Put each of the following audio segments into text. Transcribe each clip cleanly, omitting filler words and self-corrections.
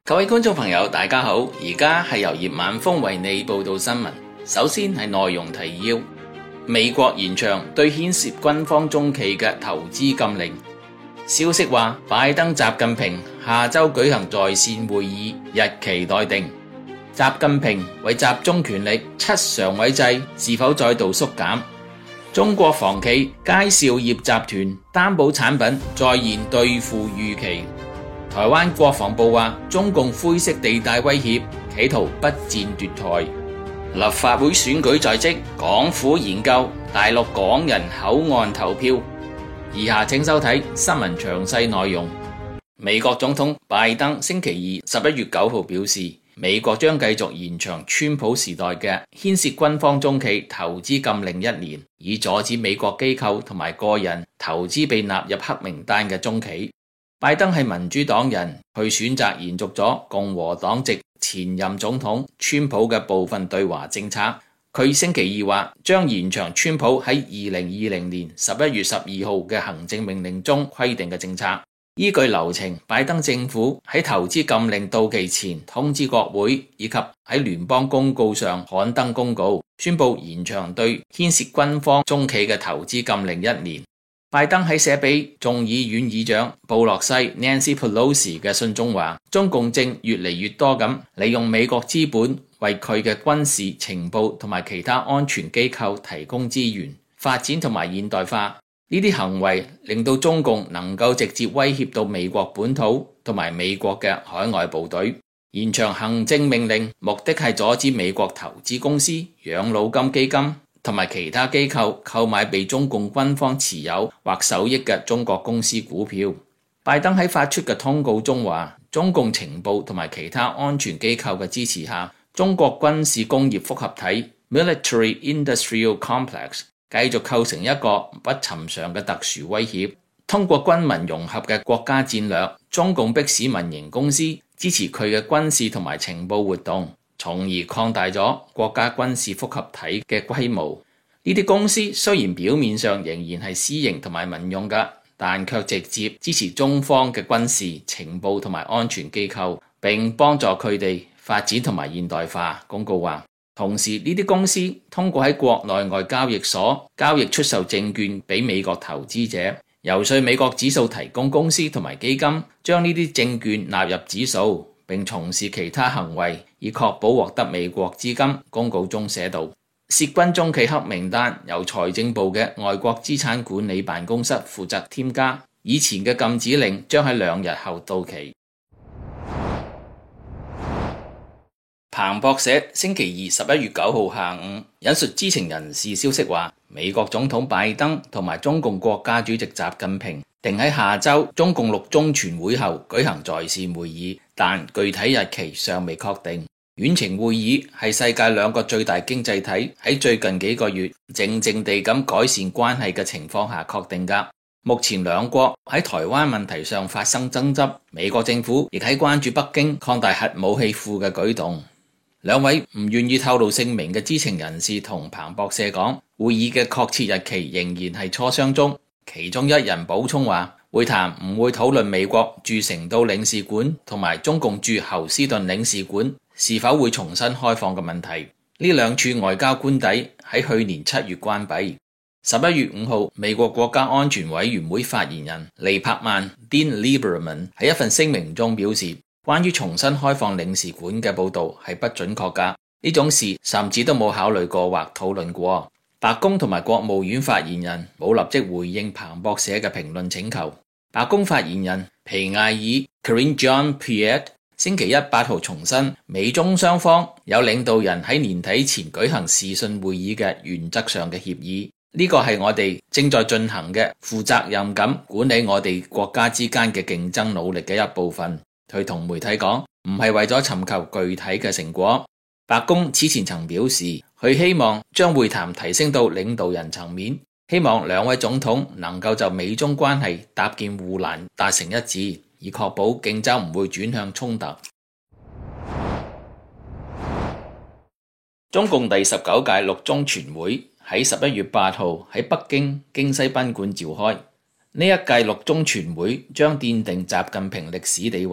各位觀眾朋友，大家好，而家係由葉晚風為你報道新聞。首先係內容提要：美國延長對牽涉軍方中企嘅投資禁令。消息話，拜登、習近平下周舉行在線會議，日期待定。習近平為集中權力，7常委制是否再度縮減？中國房企佳兆業集團擔保產品再現兌付預期。台灣國防部話，中共灰色地帶威脅，企圖不戰奪台。立法會選舉在即，港府研究大陸港人口岸投票。以下請收睇新聞詳細內容。美國總統拜登星期二11月9號表示，美國將繼續延長川普時代嘅牽涉軍方中企投資禁令1年，以阻止美國機構同埋個人投資被納入黑名單嘅中企。拜登係民主黨人，佢選擇延續咗共和黨籍前任總統川普嘅部分對華政策。佢星期二話將延長川普喺2020年11月12號嘅行政命令中規定嘅政策。依據流程，拜登政府喺投資禁令到期前通知國會，以及喺聯邦公告上刊登公告，宣布延長對牽涉軍方中企嘅投資禁令1年。拜登喺寫俾眾議院議長布洛西 Nancy Pelosi 嘅信中話，中共正越嚟越多咁利用美國資本為佢嘅軍事情報同埋其他安全機構提供資源、發展同埋現代化。呢啲行為令到中共能夠直接威脅到美國本土同埋美國嘅海外部隊。延長行政命令目的係阻止美國投資公司、養老金基金同埋其他機構購買被中共軍方持有或受益嘅中國公司股票。拜登喺發出嘅通告中話，中共情報同埋其他安全機構嘅支持下，中國軍事工業複合體 Military Industrial Complex 繼續構成一個不尋常嘅特殊威脅。通過軍民融合嘅國家戰略，中共迫使民營公司支持佢嘅軍事同埋情報活動，從而擴大咗國家軍事複合體嘅規模。呢啲公司雖然表面上仍然係私營同埋民用嘅，但卻直接支持中方嘅軍事、情報同埋安全機構，並幫助佢哋發展同埋現代化。公告話，同時呢啲公司通過喺國內外交易所交易出售證券俾美國投資者，遊說美國指數提供公司同埋基金將呢啲證券納入指數，並從事其他行為，以確保獲得美國資金。公告中寫道，涉軍中企黑名單由財政部嘅外國資產管理辦公室負責添加，以前嘅禁止令將喺2日後到期。彭博社星期二11月9號下午引述知情人士消息話，美國總統拜登同埋中共國家主席習近平定喺下周中共6中全會後舉行在線會議，但具體日期尚未確定。遠程會議係世界2個最大經濟體喺最近幾個月靜靜地咁改善關係嘅情況下確定㗎。目前兩國喺台灣問題上發生爭執，美國政府亦喺關注北京擴大核武器庫嘅舉動。兩位唔願意透露姓名嘅知情人士同彭博社講，會議嘅確切日期仍然係磋商中。其中一人補充話，會談唔會討論美國駐成都領事館同埋中共駐侯斯頓領事館是否會重新開放嘅問題。呢兩處外交官邸喺去年7月關閉。11月5號，美國國家安全委員會發言人利柏曼 Dean Lieberman 喺一份聲明中表示，關於重新開放領事館嘅報導係不準確㗎，呢種事甚至都冇考慮過或討論過。白宮同埋國務院發言人冇立即回應彭博社嘅評論請求。白宮發言人皮埃爾 Karine Jean-Pierre 星期一8號重申，美中雙方有領導人喺年底前舉行視訊會議嘅原則上嘅協議，呢個係我哋正在進行嘅負責任咁管理我哋國家之間嘅競爭努力嘅一部分。佢同媒體講，唔係為咗尋求具體嘅成果。白宮此前曾表示，佢希望將會談提升到領導人層面，希望兩位總統能夠就美中關係搭建護欄達成一致，以確保競爭唔會轉向衝突。中共第19屆6中全會喺11月8號喺北京京西賓館召開。呢一屆6中全會將奠定習近平歷史地位。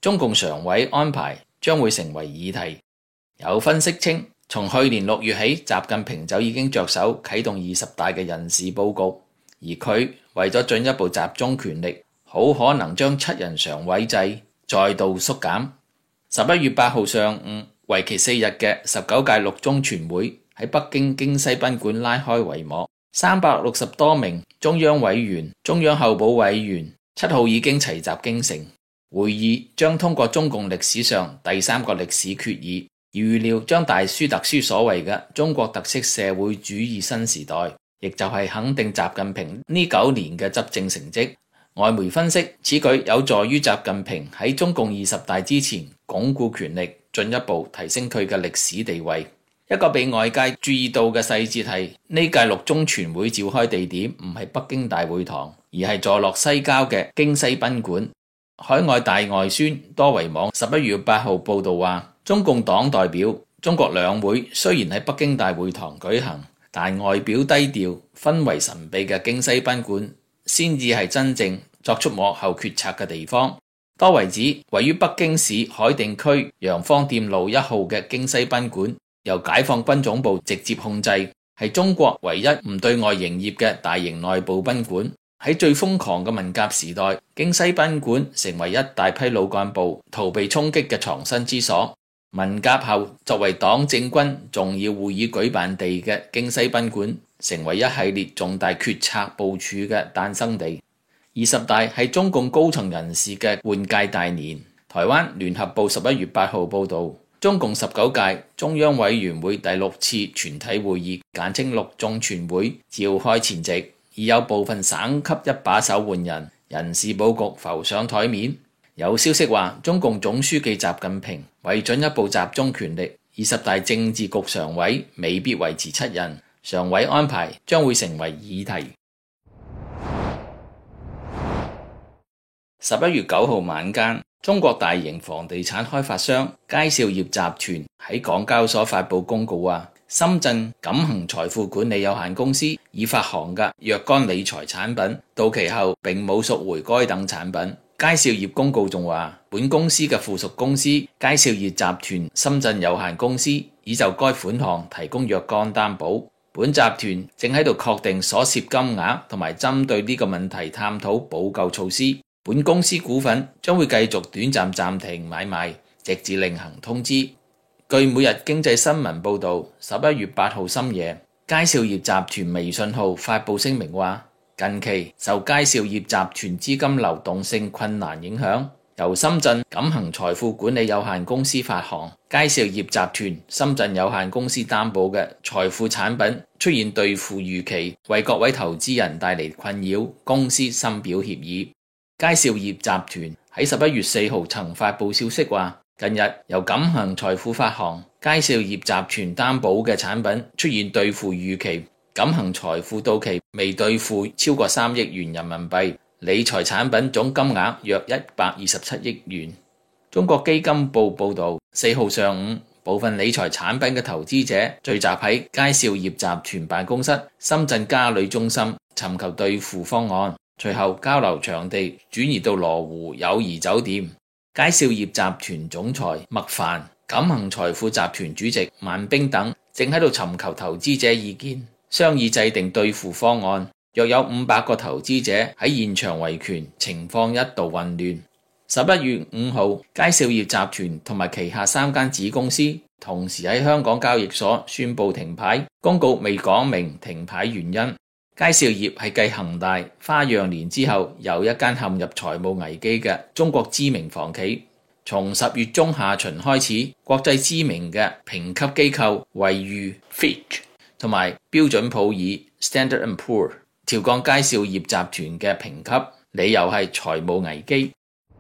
中共常委安排將會成為議題。有分析稱，從去年6月起，習近平就已經着手啟動20大嘅人事佈局，而佢為咗進一步集中權力，好可能將7人常委制再度縮減。11月8號上午，為期4日嘅19屆六中全會喺北京京西賓館拉開帷幕，360多名中央委員、中央候補委員7號已經齊集京城。會議將通過中共歷史上第3個歷史決議，預料將大書特書所謂嘅中國特色社會主義新時代，亦就係肯定習近平呢9年嘅執政成績。外媒分析，此舉有助於習近平喺中共20大之前鞏固權力，進一步提升佢嘅歷史地位。一個被外界注意到嘅細節係，呢屆六中全會召開地點唔係北京大會堂，而係坐落西郊嘅京西賓館。海外大外宣多維網11月8號報道話，中共黨代表中國兩會雖然喺北京大會堂舉行，但外表低調、氛圍神秘嘅京西賓館先至係真正作出幕後決策嘅地方。多維指，位於北京市海淀區洋坊店路1號嘅京西賓館由解放軍總部直接控制，係中國唯一唔對外營業嘅大型內部賓館。喺最瘋狂嘅文革時代，京西賓館成為一大批老幹部逃避衝擊嘅藏身之所。文革後，作為黨政軍重要會議舉辦地嘅京西賓館，成為一系列重大決策部署嘅誕生地。20大係中共高層人士嘅換屆大年。台灣聯合報11月8號報道，中共19屆中央委員會第6次全體會議簡稱六中全會召開前夕，已有部分省級一把手換人，人事佈局浮上台面。有消息話，中共總書記習近平為進一步集中權力，20大政治局常委未必維持7人，常委安排將會成為議題。11月9號晚間，中國大型房地產開發商佳兆業集團喺港交所發布公告話，深圳錦恒財富管理有限公司已發行嘅若干理財產品到期後並冇贖回該等產品。佳兆業公告仲話，本公司嘅附屬公司佳兆業集團深圳有限公司已就該款項提供若干擔保。本集團正喺度確定所涉金額同埋針對呢個問題探討補救措施。本公司股份將會繼續短暫暫停買賣，直至另行通知。據每日經濟新聞報道，11月8號深夜，佳兆業集團微信號發布聲明話，近期受佳兆業集團資金流動性困難影響，由深圳錦恒財富管理有限公司發行，佳兆業集團深圳有限公司擔保嘅財富產品出現兌付逾期，為各位投資人帶嚟困擾，公司深表歉意。佳兆業集團喺11月4號曾發布消息話，近日由錦恒財富發行、佳兆業集團擔保嘅產品出現兌付逾期，錦恒財富到期未兌付超過3億元人民幣，理財產品總金額約127億元。中國基金報報道，4號上午，部分理財產品嘅投資者聚集喺佳兆業集團辦公室深圳嘉里中心尋求兌付方案。隨後交流場地轉移到羅湖友誼酒店。佳兆業集團總裁麥帆、錦恒財富集團主席萬兵等正喺度尋求投資者意見，商議制定兌付方案。約有500個投資者喺現場維權，情況一度混亂。11月5號，佳兆業集團同埋旗下3間子公司同時喺香港交易所宣布停牌，公告未講明停牌原因。佳兆業係繼恒大、花樣年之後又一間陷入財務危機嘅中國知名房企。從10月中下旬開始，國際知名嘅評級機構惠譽 Fitch 同埋標準普爾 Standard & Poor 調降佳兆業集團嘅評級，理由係財務危機。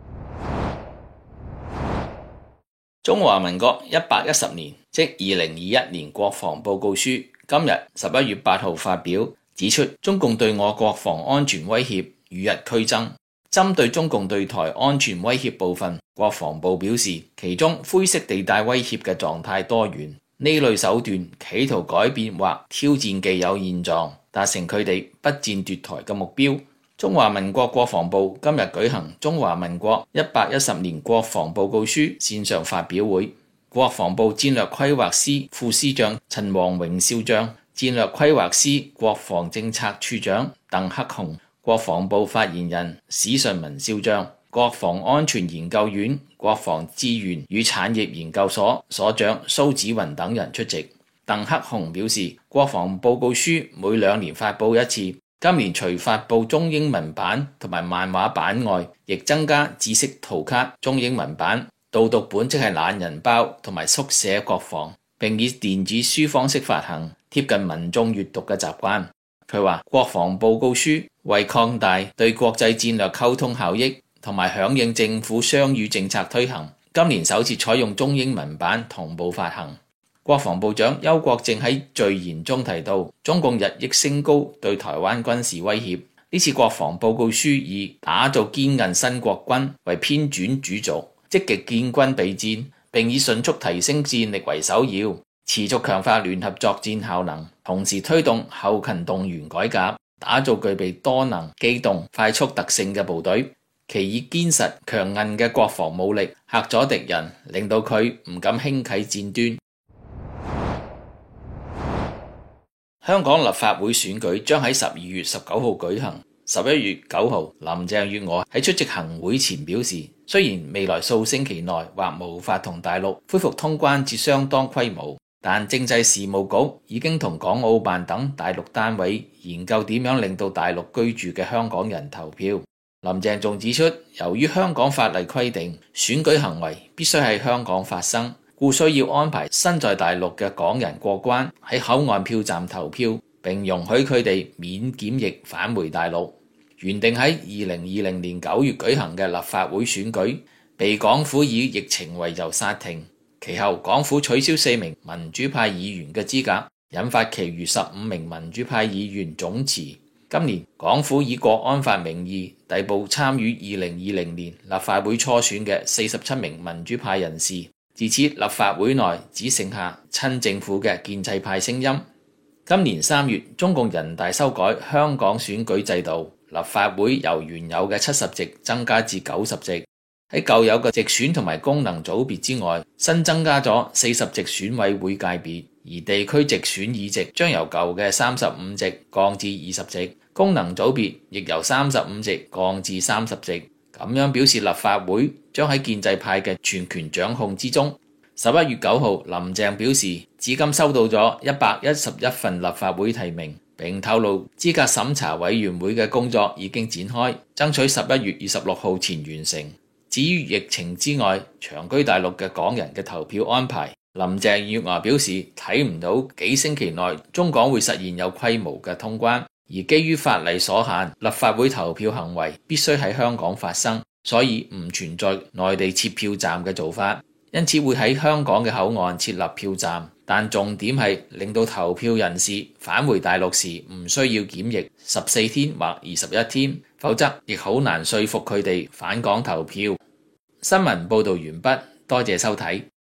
中華民國110年，即2021年國防報告書，今日11月8號發表。指出中共對我國防安全威脅與日俱增。針對中共對台安全威脅部分，國防部表示，其中灰色地帶威脅嘅狀態多元，呢類手段企圖改變或挑戰既有現狀，達成佢哋不戰奪台嘅目標。 中華民國國防部今日舉行中華民國110年國防報告書線上發表會，國防部戰略規劃司副司長陳王榮少將、戰略規劃司國防政策處長鄧克雄、國防部發言人史順文少將、國防安全研究院國防資源與產業研究所所長蘇紫雲等人出席。鄧克雄表示，國防報告書每2年發佈一次，今年除發佈中英文版同埋漫畫版外，亦增加知識圖卡中英文版、導讀本即係懶人包同埋縮寫國防，並以電子書方式發行，貼近民眾閱讀嘅習慣。佢話國防報告書為擴大對國際戰略溝通效益同埋響應政府雙語政策推行，今年首次採用中英文版同步發行。國防部長邱國正喺序言中提到，中共日益升高對台灣軍事威脅。呢次國防報告書以打造堅韌新國軍為編纂主軸，積極建軍備戰，並以迅速提升戰力為首要，持續強化聯合作戰效能，同時推動後勤動員改革，打造具備多能、機動、快速特性嘅部隊。其以堅實強韌嘅國防武力嚇阻敵人，令到佢唔敢輕啟戰端。香港立法會選舉將喺12月19號舉行。11月9號，林鄭月娥喺出席行會前表示，雖然未來數星期內或無法同大陸恢復通關至相當規模，但政制事務局已經同港澳辦等大陸單位研究點樣令到大陸居住嘅香港人投票。林鄭仲指出，由於香港法例規定選舉行為必須喺香港發生，故需要安排身在大陸嘅港人過關，喺口岸票站投票，並容許佢哋免檢疫返回大陸。原定喺2020年9月舉行嘅立法會選舉，被港府以疫情為由剎停。其後港府取消4名民主派議員嘅資格，引發其餘15名民主派議員總辭。今年港府以國安法名義逮捕參與2020年立法會初選嘅47名民主派人士。自此立法會內只剩下親政府嘅建制派聲音。今年3月，中共人大修改香港選舉制度，立法會由原有嘅70席增加至90席。喺舊有嘅直選同埋功能組別之外，新增加咗40席選委會界別，而地區直選議席將由舊嘅35席降至20席，功能組別亦由35席降至30席。咁樣表示立法會將喺建制派嘅全權掌控之中。11月9號，林鄭表示，至今收到咗111份立法會提名，並透露資格審查委員會嘅工作已經展開，爭取11月26號前完成。至於疫情之外長居大陸嘅港人嘅投票安排，林鄭月娥表示睇唔到幾星期內中港會實現有規模嘅通關。而基於法例所限，立法會投票行為必須喺香港發生，所以唔存在內地設票站嘅做法，因此會喺香港嘅口岸設立票站，但重點係令到投票人士返回大陸時唔需要檢疫14天或21天，否則亦好難說服佢哋返港投票。新聞報導完畢，多謝收睇。